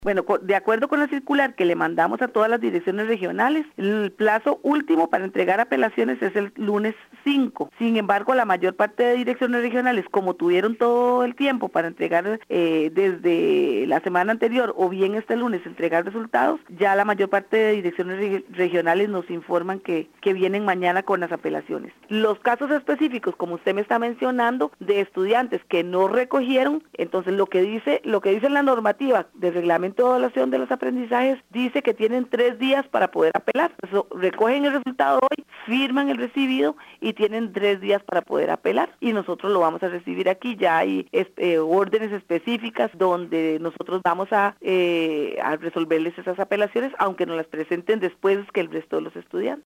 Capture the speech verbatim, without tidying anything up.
Bueno, de acuerdo con la circular que le mandamos a todas las direcciones regionales, el plazo último para entregar apelaciones es el lunes cinco. Sin embargo, la mayor parte de direcciones regionales, como tuvieron todo el tiempo para entregar eh, desde la semana anterior o bien este lunes entregar resultados, ya la mayor parte de direcciones re- regionales nos informan que, que vienen mañana con las apelaciones. Los casos específicos, como usted me está mencionando, de estudiantes que no recogieron, entonces lo que dice, lo que dice la normativa de reglamento de evaluación de los aprendizajes dice que tienen tres días para poder apelar. Eso, recogen el resultado hoy, firman el recibido y tienen tres días para poder apelar. Y nosotros lo vamos a recibir aquí. Ya hay eh, órdenes específicas donde nosotros vamos a, eh, a resolverles esas apelaciones, aunque nos las presenten después que el resto de los estudiantes.